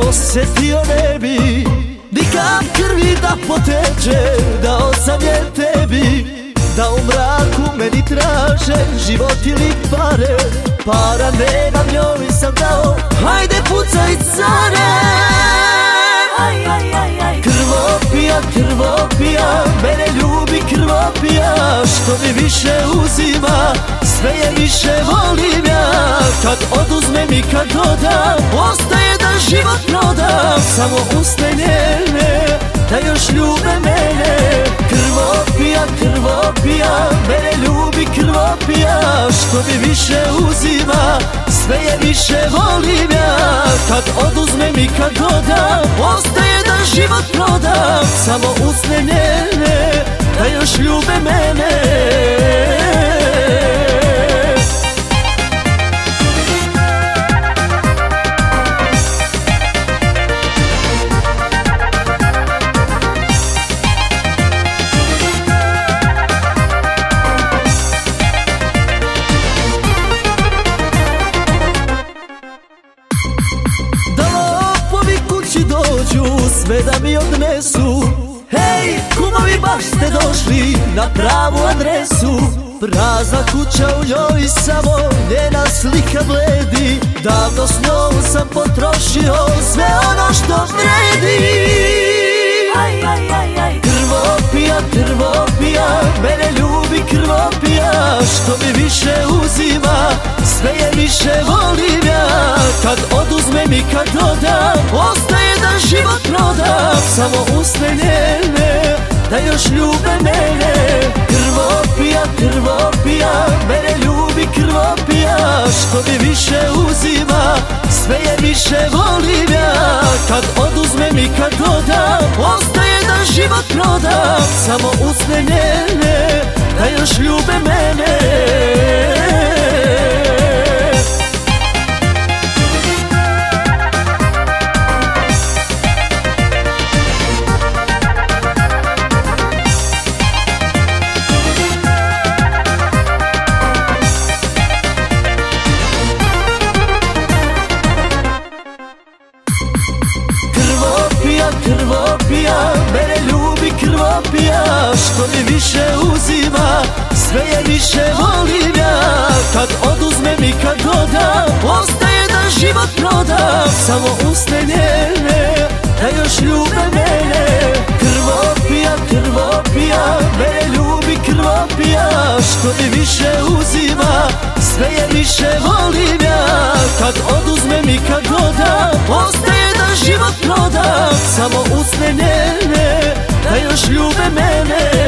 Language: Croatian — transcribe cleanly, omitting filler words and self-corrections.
osjetio ne bi ni kap krvi da poteče. Dao sam je tebi da u mraku meni traže život ili pare. Para nemam, njoj sam dao, hajde pucaj care. Krvopija, krvopija, mene ljubi krvopija. Što mi više uzima, sve je više volim ja. Kad oduzmem i kad dodam, ostaje da život prodam. Samo usne njene, da još ljube mene. Krvopija, krvopija, mene ljubi krvopija. Što mi više uzima, sve je više volim ja. Kad oduzmem i kad dodam, ostaje da život prodam. Samo usne njene, da još ljube mene. Sve da mi odnesu. Hej, kumovi, baš ste došli na pravu adresu. Prazna kuća, u njoj samo njena slika bledi. Davno s njom sam potrošio sve ono što vredi. Krvopija, krvopija, mene ljubi krvopija. Što mi više uzima, sve je više volim ja. Kad oduzmem i kad dodam, ostaje da život prodam. Samo usne njene, da još ljube mene. Krvopija, krvopija, mene ljubi krvopija. Što mi više uzima, sve je više volim ja. Kad oduzmem i kad dodam, ostaje da život prodam. Samo usne njene, da još ljube mene. Krvopija, mene ljubi krvopija. Što mi više uzima, sve je više volim ja. Kad oduzmem i kad dodam, ostaje da život prodam. Samo usne njene, da još ljube mene. Krvopija, krvopija, mene ljubi krvopija. Što mi više uzima, sve je više volim ja. Kad oduzmem i kad dodam, ostaje da život prodam. Samo usne njene, da još ljube mene.